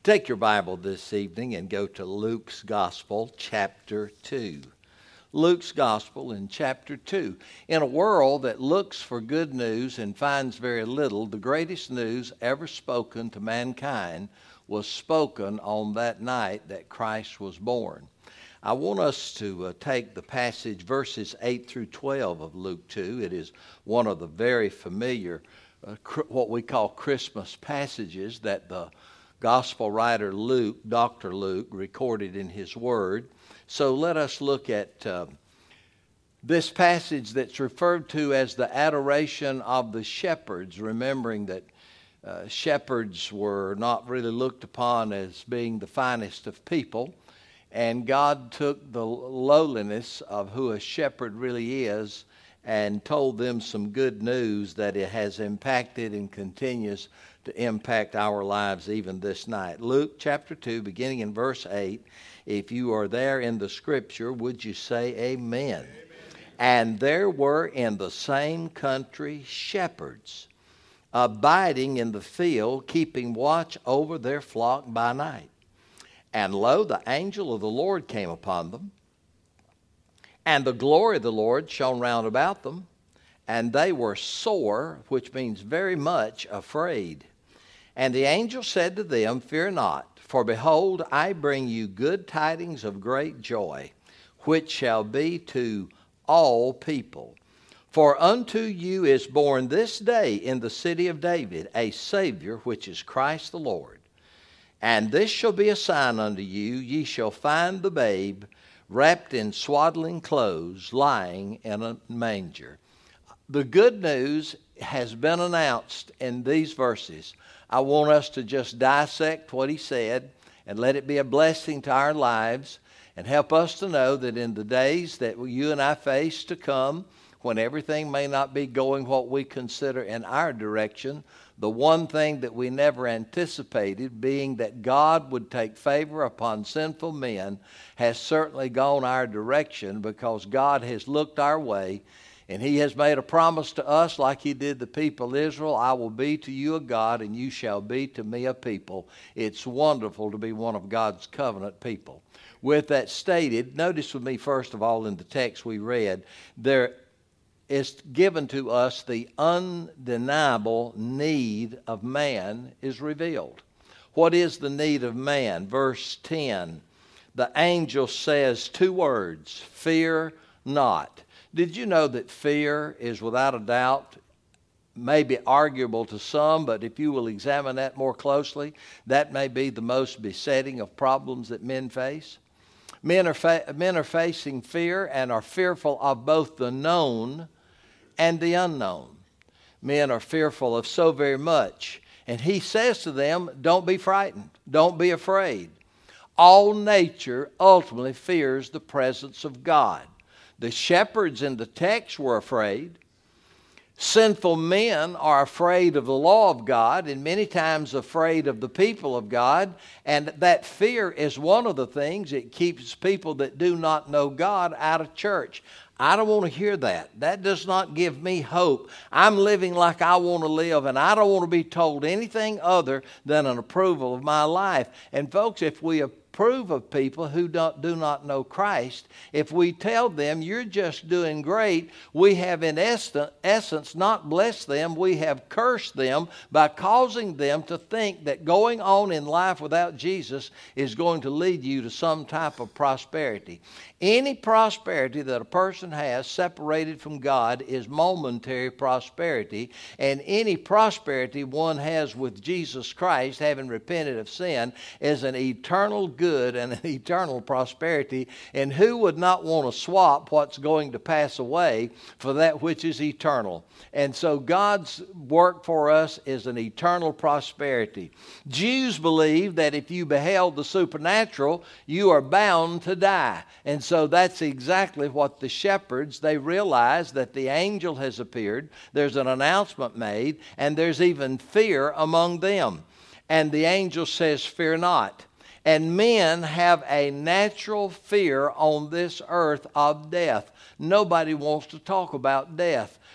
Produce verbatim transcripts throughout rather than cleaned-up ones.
Take your Bible this evening and go to Luke's Gospel, chapter two. Luke's Gospel in chapter two. In a world that looks for good news and finds very little, the greatest news ever spoken to mankind was spoken on that night that Christ was born. I want us to uh, take the passage verses eight through twelve of Luke two. It is one of the very familiar, uh, cr- what we call Christmas passages that the Gospel writer Luke, Doctor Luke, recorded in his word. So let us look at uh, this passage that's referred to as the adoration of the shepherds, remembering that uh, shepherds were not really looked upon as being the finest of people. And God took the lowliness of who a shepherd really is and told them some good news that it has impacted and continues to impact our lives even this night. Luke chapter two, beginning in verse eight. If you are there in the scripture, would you say amen? Amen. And there were in the same country shepherds, abiding in the field, keeping watch over their flock by night. And lo, the angel of the Lord came upon them, and the glory of the Lord shone round about them, and they were sore, which means very much afraid. And the angel said to them, Fear not, for behold, I bring you good tidings of great joy, which shall be to all people. For unto you is born this day in the city of David a Savior, which is Christ the Lord. And this shall be a sign unto you, ye shall find the babe wrapped in swaddling clothes, lying in a manger. The good news has been announced in these verses. I want us to just dissect what he said and let it be a blessing to our lives and help us to know that in the days that you and I face to come, when everything may not be going what we consider in our direction, the one thing that we never anticipated, being that God would take favor upon sinful men, has certainly gone our direction because God has looked our way. And he has made a promise to us like he did the people of Israel. I will be to you a God, and you shall be to me a people. It's wonderful to be one of God's covenant people. With that stated, notice with me first of all in the text we read, there is given to us the undeniable need of man is revealed. What is the need of man? Verse ten, the angel says two words, fear not. Did you know that fear is without a doubt maybe arguable to some, but if you will examine that more closely, that may be the most besetting of problems that men face. Men are, fa- men are facing fear and are fearful of both the known and the unknown. Men are fearful of so very much. And he says to them, don't be frightened. Don't be afraid. All nature ultimately fears the presence of God. The shepherds in the text were afraid. Sinful men are afraid of the law of God and many times afraid of the people of God. And that fear is one of the things that keeps people that do not know God out of church. I don't want to hear that. That does not give me hope. I'm living like I want to live, and I don't want to be told anything other than an approval of my life. And folks, if we approve of people who don't, do not know Christ, if we tell them you're just doing great, we have in essence not blessed them, we have cursed them by causing them to think that going on in life without Jesus is going to lead you to some type of prosperity. Any prosperity that a person has separated from God is momentary prosperity, and any prosperity one has with Jesus Christ, having repented of sin, is an eternal good and an eternal prosperity. And who would not want to swap what's going to pass away for that which is eternal? And so God's work for us is an eternal prosperity. Jews believe that if you beheld the supernatural, you are bound to die. And so that's exactly what the shepherds, they realize that the angel has appeared, there's an announcement made, and there's even fear among them. And the angel says, fear not. And men have a natural fear on this earth of death. Nobody wants to talk about death.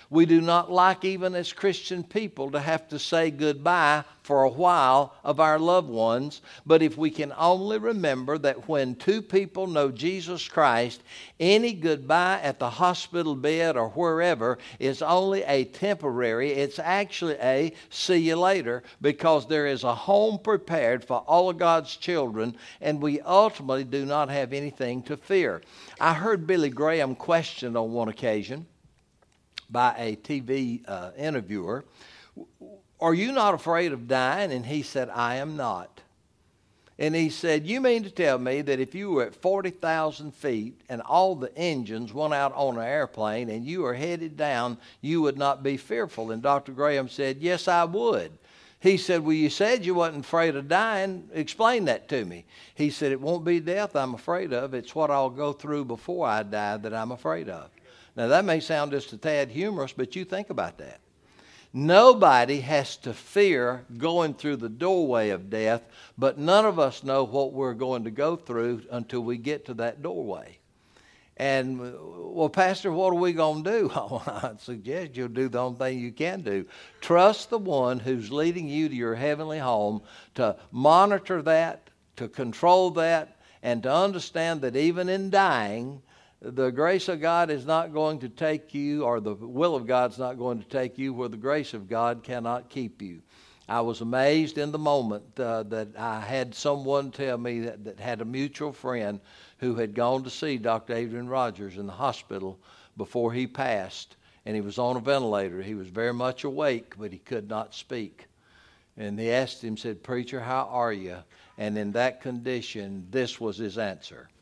We do not like, even as Christian people, to have to say goodbye for a while of our loved ones. But if we can only remember that when two people know Jesus Christ, any goodbye at the hospital bed or wherever is only a temporary. It's actually a see you later, because there is a home prepared for all of God's children, and we ultimately do not have anything to fear. I heard Billy Graham questioned on one occasion by a T V uh, interviewer, "Are you not afraid of dying?" And he said, "I am not." And he said, "You mean to tell me that if you were at forty thousand feet and all the engines went out on an airplane and you were headed down, you would not be fearful?" And Doctor Graham said, "Yes, I would." He said, "Well, you said you wasn't afraid of dying. Explain that to me." He said, "It won't be death I'm afraid of. It's what I'll go through before I die that I'm afraid of." Now, that may sound just a tad humorous, but you think about that. Nobody has to fear going through the doorway of death, but none of us know what we're going to go through until we get to that doorway. And, well, Pastor, what are we going to do? Oh, I suggest you'll do the only thing you can do. Trust the one who's leading you to your heavenly home to monitor that, to control that, and to understand that even in dying, the grace of God is not going to take you, or the will of God's not going to take you where the grace of God cannot keep you. I was amazed in the moment uh, that I had someone tell me that, that had a mutual friend who had gone to see Doctor Adrian Rogers in the hospital before he passed, and he was on a ventilator. He was very much awake, but he could not speak. And he asked him, said, "Preacher, how are you?" And in that condition, this was his answer.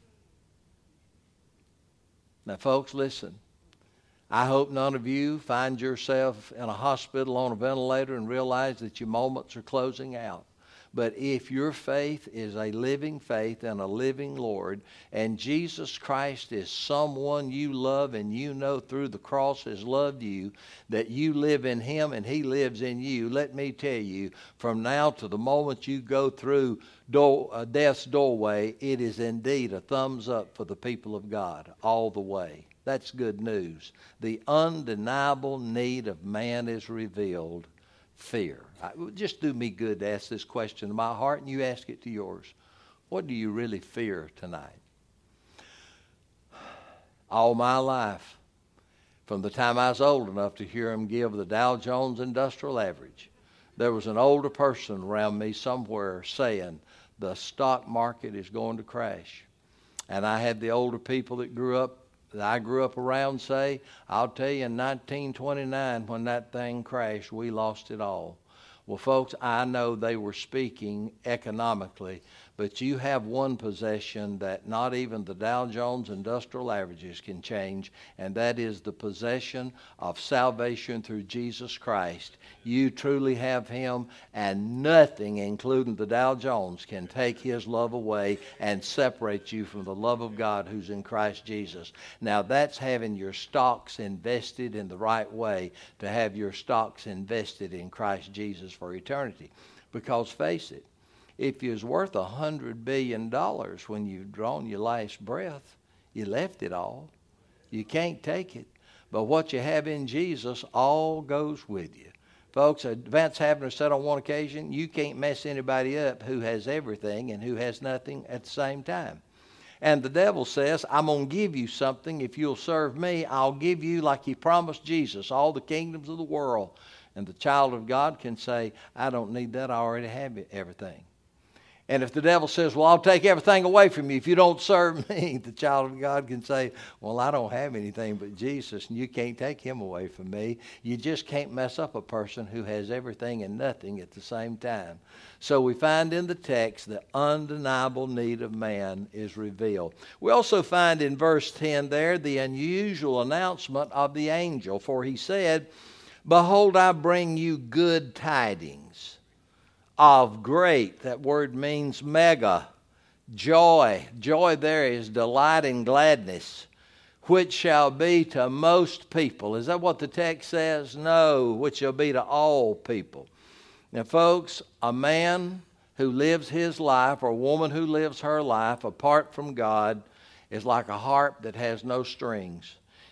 Now, folks, listen. I hope none of you find yourself in a hospital on a ventilator and realize that your moments are closing out. But if your faith is a living faith and a living Lord, and Jesus Christ is someone you love and you know through the cross has loved you, that you live in Him and He lives in you, let me tell you, from now to the moment you go through door, uh, death's doorway, it is indeed a thumbs up for the people of God all the way. That's good news. The undeniable need of man is revealed. Fear. I, just do me good to ask this question to my heart, and you ask it to yours. What do you really fear tonight? All my life, from the time I was old enough to hear him give the Dow Jones Industrial Average, there was an older person around me somewhere saying, the stock market is going to crash. And I had the older people that grew up, that I grew up around say, I'll tell you, in nineteen twenty-nine, when that thing crashed, we lost it all. Well, folks, I know they were speaking economically, but you have one possession that not even the Dow Jones Industrial Averages can change, and that is the possession of salvation through Jesus Christ. You truly have Him, and nothing, including the Dow Jones, can take His love away and separate you from the love of God who's in Christ Jesus. Now, that's having your stocks invested in the right way, to have your stocks invested in Christ Jesus for eternity. Because face it, if you was worth a hundred billion dollars when you've drawn your last breath, you left it all. You can't take it. But what you have in Jesus all goes with you. Folks, Vance Havner said on one occasion, you can't mess anybody up who has everything and who has nothing at the same time. And the devil says, I'm going to give you something. If you'll serve me, I'll give you, like He promised Jesus, all the kingdoms of the world. And the child of God can say, I don't need that. I already have everything. And if the devil says, well, I'll take everything away from you if you don't serve me, the child of God can say, well, I don't have anything but Jesus, and you can't take Him away from me. You just can't mess up a person who has everything and nothing at the same time. So we find in the text the undeniable need of man is revealed. We also find in verse ten there the unusual announcement of the angel, for he said, behold, I bring you good tidings of great, that word means mega, joy. Joy there is delight and gladness, which shall be to most people. Is that what the text says? No, which shall be to all people. Now, folks, a man who lives his life, or a woman who lives her life apart from God, is like a harp that has no strings.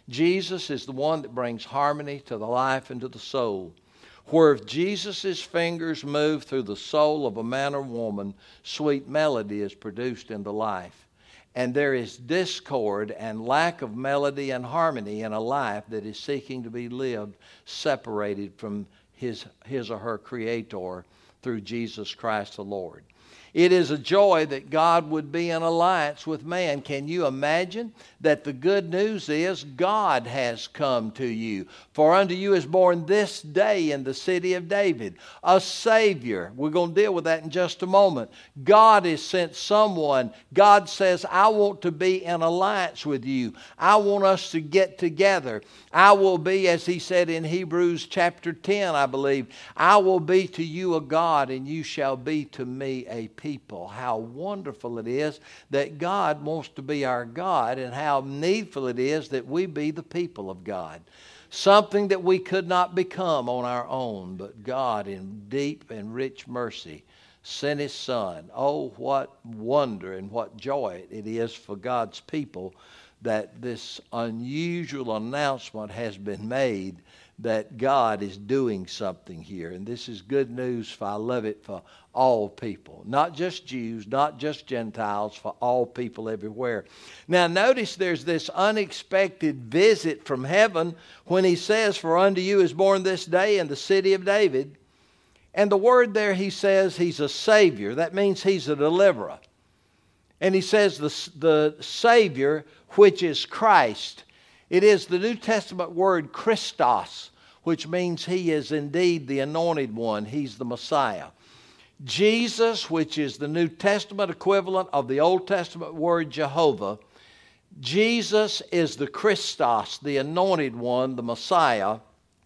Jesus is the one that brings harmony to the life and to the soul. Where if Jesus' fingers move through the soul of a man or woman, sweet melody is produced in the life. And there is discord and lack of melody and harmony in a life that is seeking to be lived separated from his, his or her Creator through Jesus Christ the Lord. It is a joy that God would be in alliance with man. Can you imagine that the good news is God has come to you? For unto you is born this day in the city of David a Savior. We're going to deal with that in just a moment. God has sent someone. God says, I want to be in alliance with you. I want us to get together. I will be, as he said in Hebrews chapter ten, I believe, I will be to you a God and you shall be to me a people. How wonderful it is that God wants to be our God, and how needful it is that we be the people of God. Something that we could not become on our own, but God in deep and rich mercy sent His Son. Oh, what wonder and what joy it is for God's people that this unusual announcement has been made that God is doing something here. And this is good news, for I love it, for all people. Not just Jews, not just Gentiles, for all people everywhere. Now notice there's this unexpected visit from heaven when he says, for unto you is born this day in the city of David. And the word there, he says he's a Savior. That means he's a deliverer. And he says the, the Savior, which is Christ. It is the New Testament word Christos, which means he is indeed the anointed one. He's the Messiah. Jesus, which is the New Testament equivalent of the Old Testament word Jehovah. Jesus is the Christos, the anointed one, the Messiah,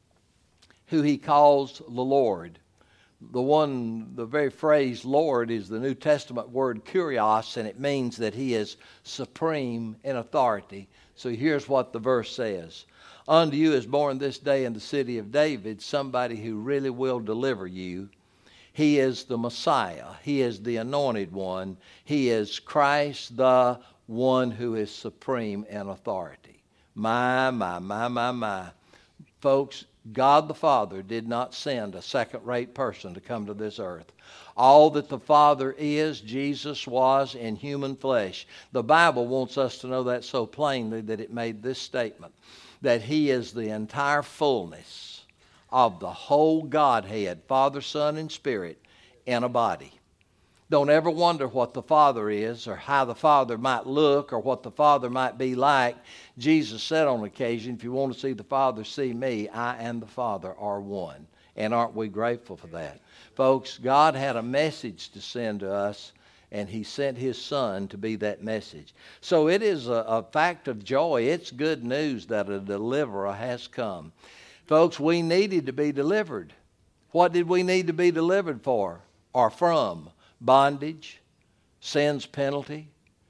who he calls the Lord. The one, the very phrase Lord is the New Testament word kurios, and it means that he is supreme in authority. So here's what the verse says. Unto you is born this day in the city of David somebody who really will deliver you. He is the Messiah. He is the anointed one. He is Christ, the one who is supreme in authority. My, my, my, my, my. Folks, God the Father did not send a second-rate person to come to this earth. All that the Father is, Jesus was in human flesh. The Bible wants us to know that so plainly that it made this statement, that He is the entire fullness of the whole Godhead, Father, Son, and Spirit, in a body. Don't ever wonder what the Father is or how the Father might look or what the Father might be like. Jesus said on occasion, if you want to see the Father, see me. I and the Father are one. And aren't we grateful for that? Folks, God had a message to send to us, and He sent His Son to be that message. So it is a, a fact of joy. It's good news that a deliverer has come. Folks, we needed to be delivered. What did we need to be delivered for or from? Bondage, sin's penalty,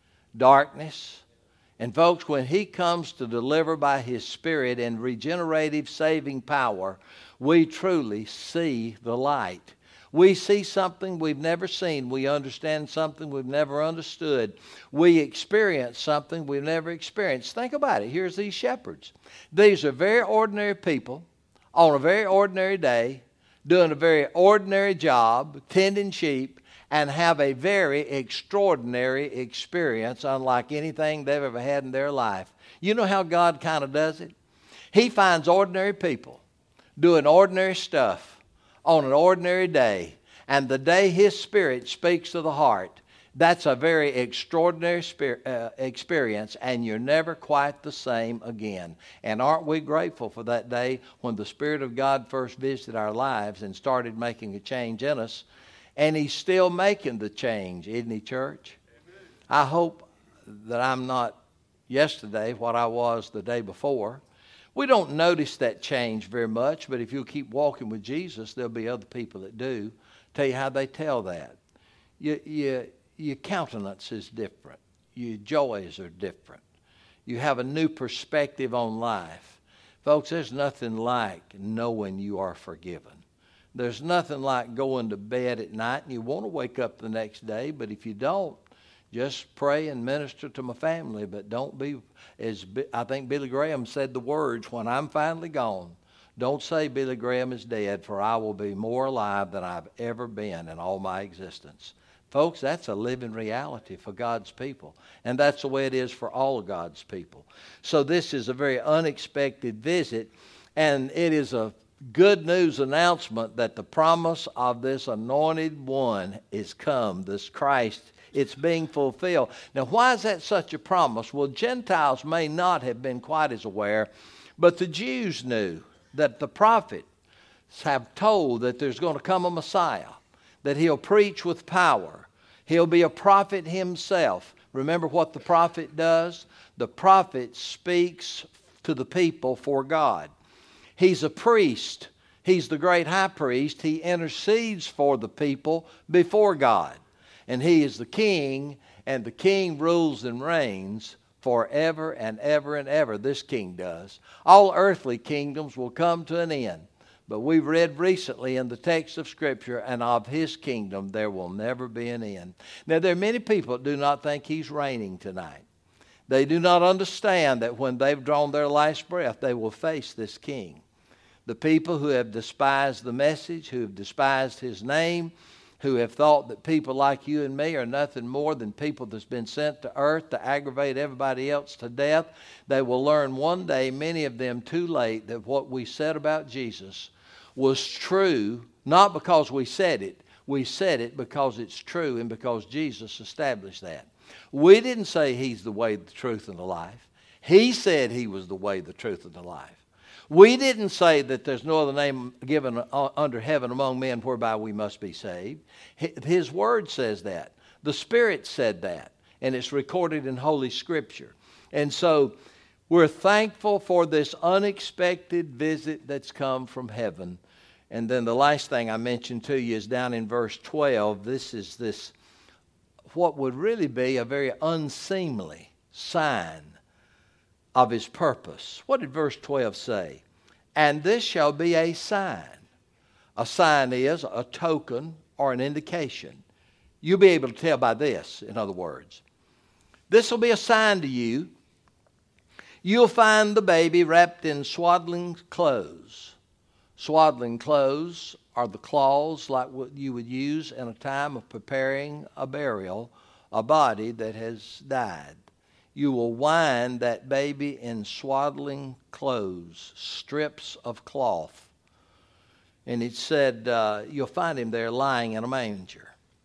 darkness. And folks, when He comes to deliver by His Spirit and regenerative saving power, we truly see the light. We see something we've never seen. We understand something we've never understood. We experience something we've never experienced. Think about it. Here's these shepherds. These are very ordinary people on a very ordinary day, doing a very ordinary job, tending sheep, and have a very extraordinary experience unlike anything they've ever had in their life. You know how God kind of does it? He finds ordinary people doing ordinary stuff on an ordinary day, and the day His Spirit speaks to the heart, that's a very extraordinary spirit, uh, experience, and you're never quite the same again. And aren't we grateful for that day when the Spirit of God first visited our lives and started making a change in us? And He's still making the change, isn't He, church? Amen. I hope that I'm not yesterday what I was the day before. We don't notice that change very much, but if you'll keep walking with Jesus, there'll be other people that do. Tell you how they tell that. You, you, your countenance is different. Your joys are different. You have a new perspective on life. Folks, there's nothing like knowing you are forgiven. There's nothing like going to bed at night and you want to wake up the next day, but if you don't, Just pray and minister to my family, but don't be, as I think Billy Graham said the words, when I'm finally gone, don't say Billy Graham is dead, for I will be more alive than I've ever been in all my existence. Folks, that's a living reality for God's people. And that's the way it is for all of God's people. So this is a very unexpected visit, and it is a good news announcement that the promise of this anointed one is come, this Christ. It's being fulfilled. Now, why is that such a promise? Well, Gentiles may not have been quite as aware, but the Jews knew that the prophets have told that there's going to come a Messiah, that he'll preach with power. He'll be a prophet himself. Remember what the prophet does? The prophet speaks to the people for God. He's a priest. He's the great high priest. He intercedes for the people before God. And he is the king, and the king rules and reigns forever and ever and ever. This king does. All earthly kingdoms will come to an end. But we've read recently in the text of Scripture, and of his kingdom there will never be an end. Now, there are many people that do not think he's reigning tonight. They do not understand that when they've drawn their last breath, they will face this king. The people who have despised the message, who have despised his name, who have thought that people like you and me are nothing more than people that's been sent to earth to aggravate everybody else to death, they will learn one day, many of them too late, that what we said about Jesus was true, not because we said it. We said it because it's true and because Jesus established that. We didn't say he's the way, the truth, and the life. He said he was the way, the truth, and the life. We didn't say that there's no other name given under heaven among men whereby we must be saved. His word says that. The Spirit said that. And it's recorded in Holy Scripture. And so we're thankful for this unexpected visit that's come from heaven. And then the last thing I mentioned to you is down in verse twelve. This is this, what would really be a very unseemly sign of his purpose. What did verse twelve say? And this shall be a sign. A sign is a token or an indication. You'll be able to tell by this, in other words. This will be a sign to you. You'll find the baby wrapped in swaddling clothes. Swaddling clothes are the cloths like what you would use in a time of preparing a burial, a body that has died. You will wind that baby in swaddling clothes, strips of cloth. And it said, uh, you'll find him there lying in a manger.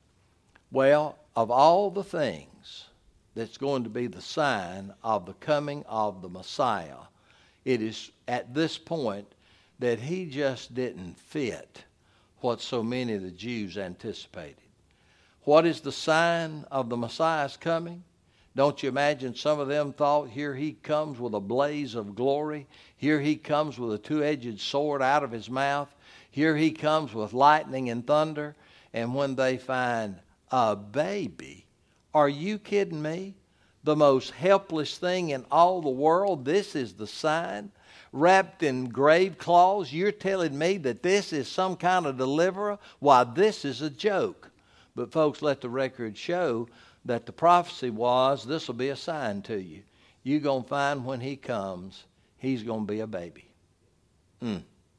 Well, of all the things that's going to be the sign of the coming of the Messiah, it is at this point that he just didn't fit what so many of the Jews anticipated. What is the sign of the Messiah's coming? Don't you imagine some of them thought, here he comes with a blaze of glory. Here he comes with a two-edged sword out of his mouth. Here he comes with lightning and thunder. And when they find a baby, are you kidding me? The most helpless thing in all the world, this is the sign. Wrapped in grave cloths, you're telling me that this is some kind of deliverer? Why, this is a joke. But folks, let the record show that the prophecy was, this will be a sign to you. You're going to find when he comes, he's going to be a baby. Mm.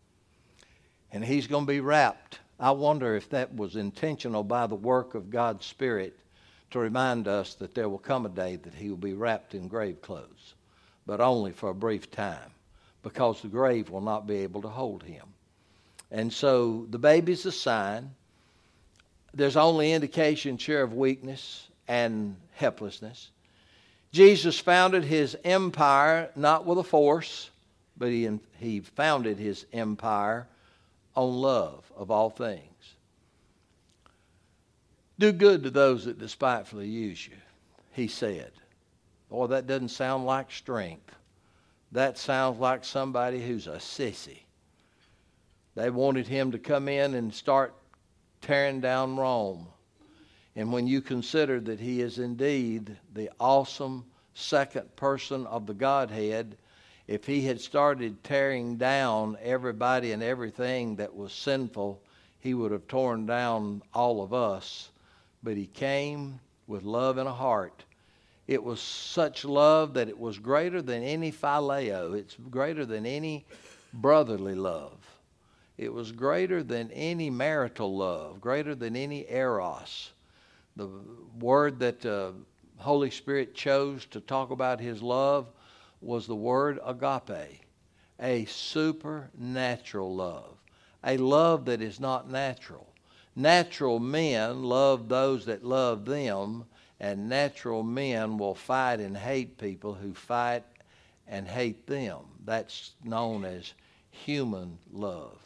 And he's going to be wrapped. I wonder if that was intentional by the work of God's Spirit to remind us that there will come a day that he will be wrapped in grave clothes, but only for a brief time, because the grave will not be able to hold him. And so the baby's a sign. There's only indication, sure, of weakness and helplessness. Jesus founded his empire not with a force, but he, he founded his empire on love of all things. Do good to those that despitefully use you, he said. Boy, that doesn't sound like strength. That sounds like somebody who's a sissy. They wanted him to come in and start tearing down Rome. And when you consider that he is indeed the awesome second person of the Godhead, if he had started tearing down everybody and everything that was sinful, he would have torn down all of us. But he came with love in a heart. It was such love that it was greater than any phileo. It's greater than any brotherly love. It was greater than any marital love, greater than any eros. The word that the Holy Spirit chose to talk about his love was the word agape, a supernatural love, a love that is not natural. Natural men love those that love them, and natural men will fight and hate people who fight and hate them. That's known as human love.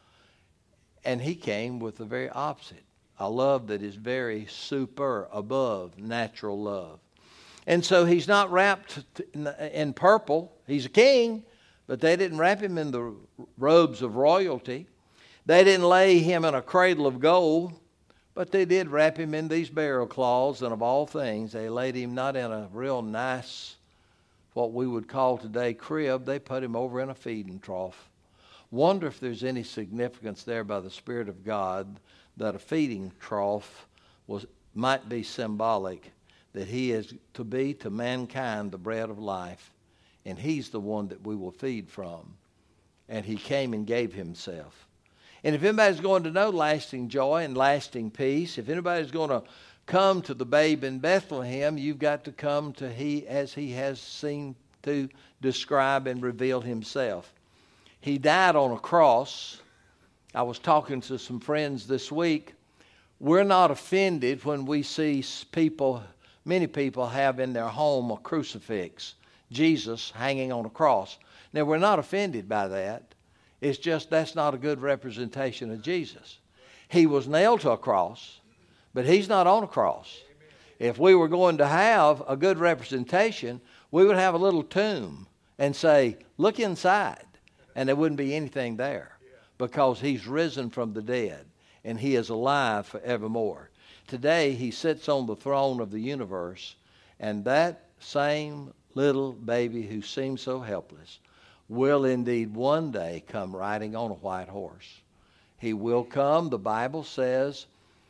And he came with the very opposite, a love that is very super, above natural love. And so he's not wrapped in purple. He's a king, but they didn't wrap him in the robes of royalty. They didn't lay him in a cradle of gold, but they did wrap him in these burial cloths, and of all things, they laid him not in a real nice, what we would call today, crib. They put him over in a feeding trough. Wonder if there's any significance there by the Spirit of God that a feeding trough was might be symbolic, that he is to be to mankind the bread of life, and he's the one that we will feed from. And he came and gave himself. And if anybody's going to know lasting joy and lasting peace, if anybody's going to come to the babe in Bethlehem, you've got to come to he as he has seen to describe and reveal himself. He died on a cross. I was talking to some friends this week. We're not offended when we see people, many people have in their home a crucifix, Jesus hanging on a cross. Now, we're not offended by that. It's just that's not a good representation of Jesus. He was nailed to a cross, but he's not on a cross. If we were going to have a good representation, we would have a little tomb and say, look inside, and there wouldn't be anything there because he's risen from the dead and he is alive forevermore. Today, he sits on the throne of the universe, and that same little baby who seems so helpless will indeed one day come riding on a white horse. He will come, the Bible says,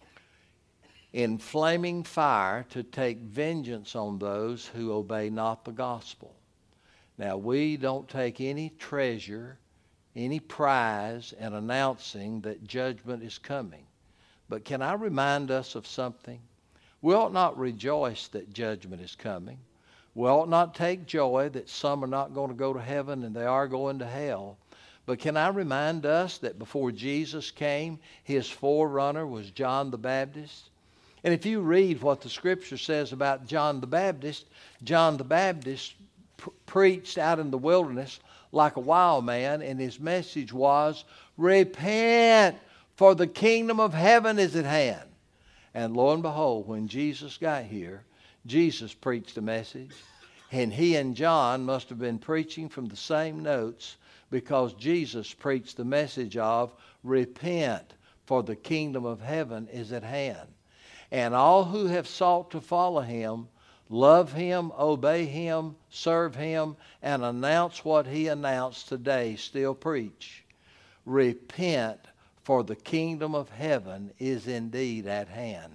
in flaming fire to take vengeance on those who obey not the gospel. Now, we don't take any treasure, any prize in announcing that judgment is coming. But can I remind us of something? We ought not rejoice that judgment is coming. We ought not take joy that some are not going to go to heaven and they are going to hell. But can I remind us that before Jesus came, his forerunner was John the Baptist? And if you read what the Scripture says about John the Baptist, John the Baptist pr- preached out in the wilderness like a wild man, and his message was, repent, for the kingdom of heaven is at hand. And lo and behold, when Jesus got here, Jesus preached a message, and he and John must have been preaching from the same notes, because Jesus preached the message of repent, for the kingdom of heaven is at hand. And all who have sought to follow him, love him, obey him, serve him, and announce what he announced today still preach. Repent, for the kingdom of heaven is indeed at hand.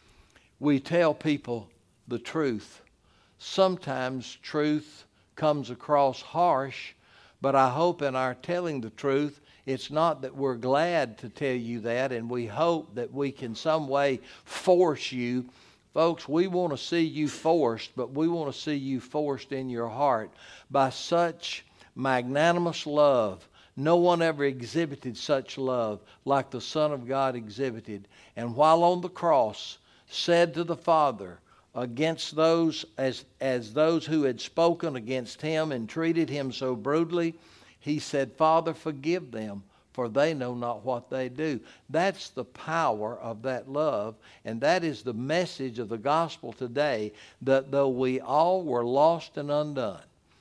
We tell people the truth. Sometimes truth comes across harsh, but I hope in our telling the truth, it's not that we're glad to tell you that and we hope that we can some way force you. Folks, we want to see you forced, but we want to see you forced in your heart by such magnanimous love. No one ever exhibited such love like the Son of God exhibited. And while on the cross, said to the Father, against those as as those who had spoken against him and treated him so brutally, he said, Father, forgive them, for they know not what they do. That's the power of that love, and that is the message of the gospel today, that though we all were lost and undone,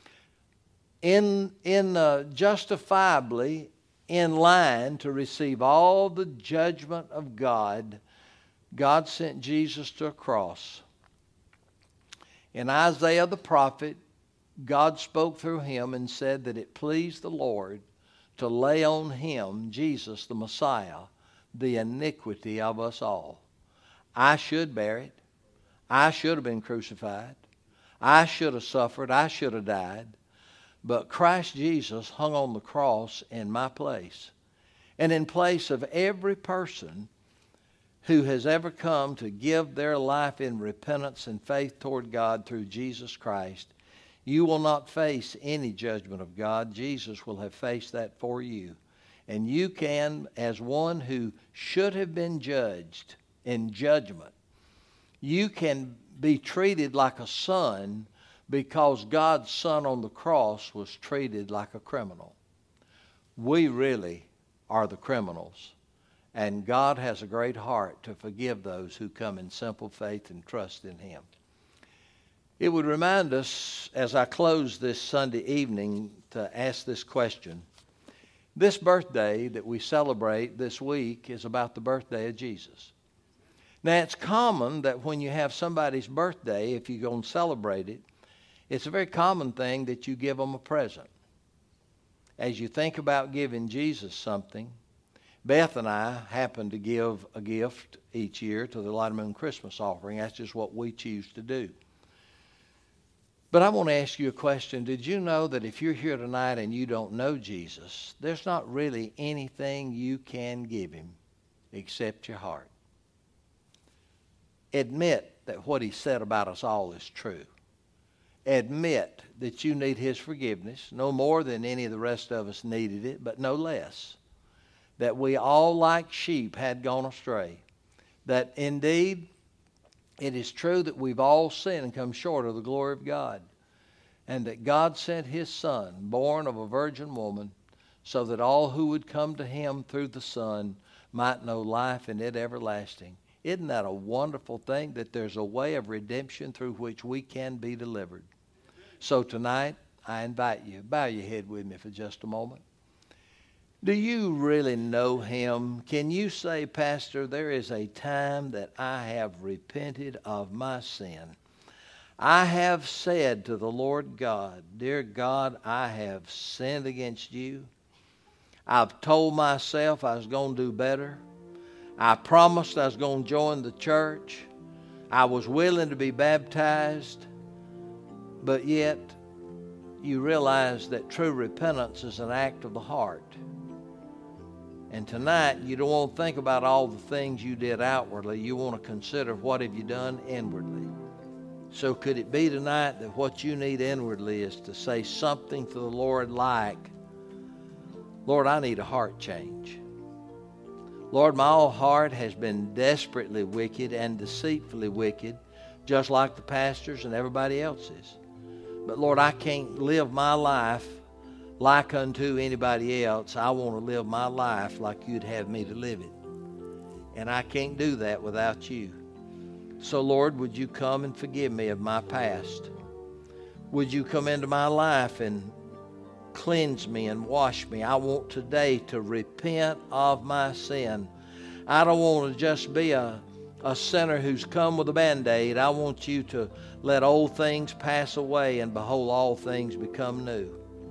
in in uh, justifiably in line to receive all the judgment of God, God sent Jesus to a cross. In Isaiah the prophet, God spoke through him and said that it pleased the Lord to lay on him, Jesus the Messiah, the iniquity of us all. I should bear it. I should have been crucified. I should have suffered. I should have died. But Christ Jesus hung on the cross in my place. And in place of every person who has ever come to give their life in repentance and faith toward God through Jesus Christ, you will not face any judgment of God. Jesus will have faced that for you. And you can, as one who should have been judged in judgment, you can be treated like a son because God's Son on the cross was treated like a criminal. We really are the criminals. And God has a great heart to forgive those who come in simple faith and trust in Him. It would remind us, as I close this Sunday evening, to ask this question. This birthday that we celebrate this week is about the birthday of Jesus. Now, it's common that when you have somebody's birthday, if you're going to celebrate it, it's a very common thing that you give them a present. As you think about giving Jesus something, Beth and I happen to give a gift each year to the Light of Moon Christmas offering. That's just what we choose to do. But I want to ask you a question. Did you know that if you're here tonight and you don't know Jesus, there's not really anything you can give Him except your heart? Admit that what He said about us all is true. Admit that you need His forgiveness, no more than any of the rest of us needed it, but no less. That we all, like sheep, had gone astray. That indeed, it is true that we've all sinned and come short of the glory of God. And that God sent His Son, born of a virgin woman, so that all who would come to Him through the Son might know life and it everlasting. Isn't that a wonderful thing, that there's a way of redemption through which we can be delivered? So tonight, I invite you, bow your head with me for just a moment. Do you really know Him? Can you say, Pastor, there is a time that I have repented of my sin. I have said to the Lord God, dear God, I have sinned against you. I've told myself I was going to do better. I promised I was going to join the church. I was willing to be baptized. But yet, you realize that true repentance is an act of the heart. And tonight, you don't want to think about all the things you did outwardly. You want to consider what have you done inwardly. So could it be tonight that what you need inwardly is to say something to the Lord like, Lord, I need a heart change. Lord, my whole heart has been desperately wicked and deceitfully wicked, just like the pastors and everybody else's. But Lord, I can't live my life like unto anybody else. I want to live my life like you'd have me to live it. And I can't do that without you. So Lord, would you come and forgive me of my past? Would you come into my life and cleanse me and wash me? I want today to repent of my sin. I don't want to just be a, a sinner who's come with a Band-Aid. I want you to let old things pass away and behold, all things become new.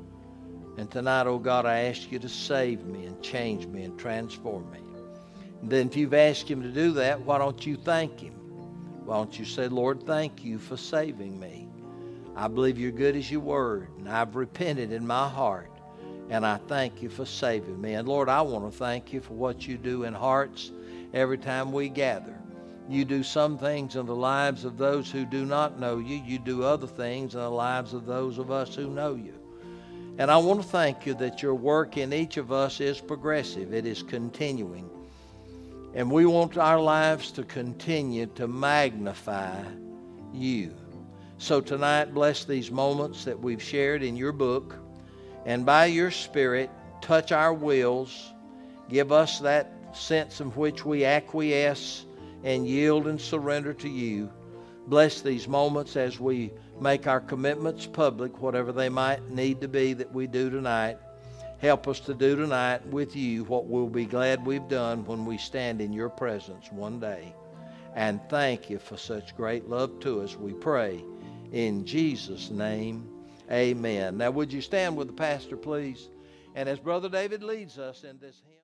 And tonight, oh God, I ask you to save me and change me and transform me. And then if you've asked Him to do that, why don't you thank Him? Why don't you say, Lord, thank you for saving me. I believe you're good as your word, and I've repented in my heart, and I thank you for saving me. And Lord, I want to thank you for what you do in hearts every time we gather. You do some things in the lives of those who do not know you. You do other things in the lives of those of us who know you. And I want to thank you that your work in each of us is progressive. It is continuing. And we want our lives to continue to magnify you. So tonight, bless these moments that we've shared in your book. And by your Spirit, touch our wills. Give us that sense in which we acquiesce and yield and surrender to you. Bless these moments as we make our commitments public, whatever they might need to be that we do tonight. Help us to do tonight with you what we'll be glad we've done when we stand in your presence one day. And thank you for such great love to us, we pray. In Jesus' name, amen. Now would you stand with the pastor, please? And as Brother David leads us in this hymn.